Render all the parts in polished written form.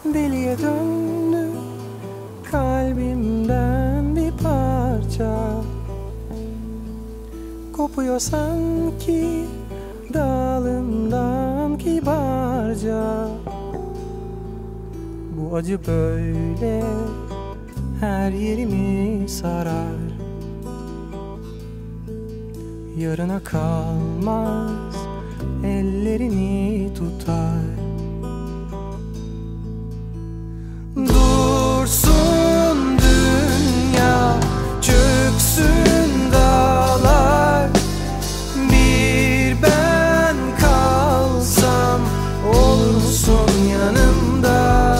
Deliye döndü kalbimden bir parça. Kopuyor sanki dalından kibarca. Bu acı böyle her yerimi sarar. Yarına kalmaz, ellerini tutar. Dursun dünya, çöksün dağlar. Bir ben kalsam olur musun yanımda?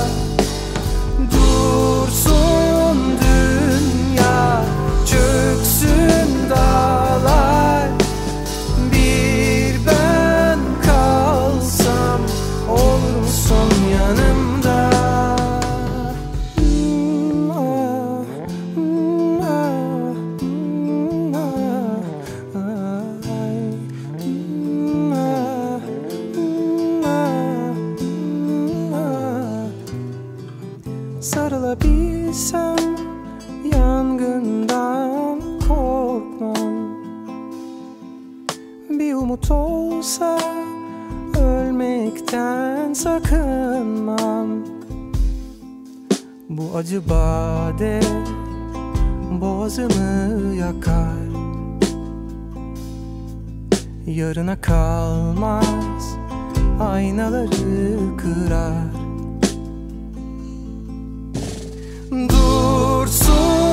Dursun dünya, çöksün dağlar. Bir ben kalsam olur musun yanımda? Sarılabilsem yangından korkmam. Bir umut olsa ölmekten sakınmam. Bu acı bade boğazımı yakar. Yarına kalmaz, aynaları kırar. Dursun